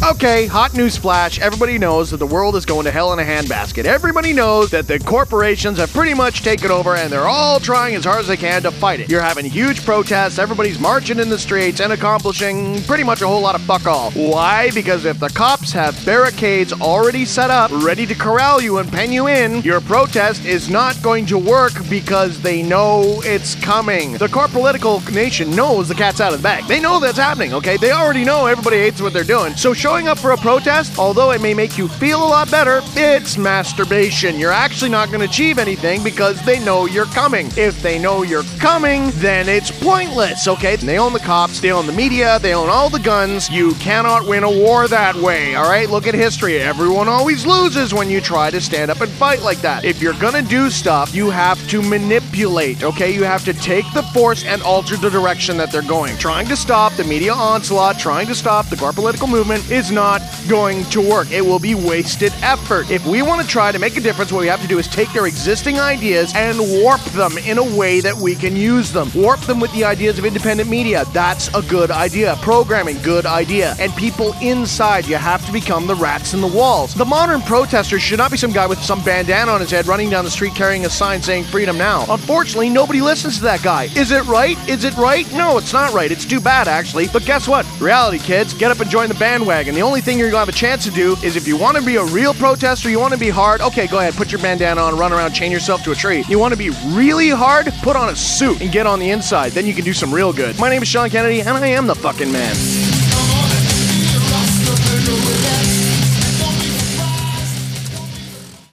Okay, hot news flash. Everybody knows that the world is going to hell in a handbasket. Everybody knows that the corporations have pretty much taken over and they're all trying as hard as they can to fight it. You're having huge protests, everybody's marching in the streets and accomplishing pretty much a whole lot of fuck all. Why? Because if the cops have barricades already set up, ready to corral you and pen you in, your protest is not going to work because they know it's coming. The core political nation knows the cat's out of the bag. They know that's happening, okay? They already know everybody hates what they're doing. So showing up for a protest, although it may make you feel a lot better, it's masturbation. You're actually not going to achieve anything because they know you're coming. If they know you're coming, then it's pointless, okay? They own the cops, they own the media, they own all the guns. You cannot win a war that way, all right? Look at history. Everyone always loses when you try to stand up and fight like that. If you're gonna do stuff, you have to manipulate, okay? You have to take the force and alter the direction that they're going. Trying to stop the media onslaught, trying to stop the core political movement is not going to work. It will be wasted effort. If we want to try to make a difference, what we have to do is take their existing ideas and warp them in a way that we can use them. Warp them with the ideas of independent media. That's a good idea. Programming, good idea. And people inside, you have to become the rats in the walls. The modern protester should not be some guy with some bandana on his head running down the street carrying a sign saying freedom now. Unfortunately, nobody listens to that guy. Is it right? Is it right? No, it's not right. It's too bad, actually. But guess what? Reality, kids. Get up and join the bandwagon. The only thing you're going to have a chance to do is if you want to be a real protester, you want to be hard, okay, go ahead, put your bandana on, run around, chain yourself to a tree. You want to be really hard? Put on a suit and get on the inside. Then you can do some real good. My name is Sean Kennedy, and I am the fucking man.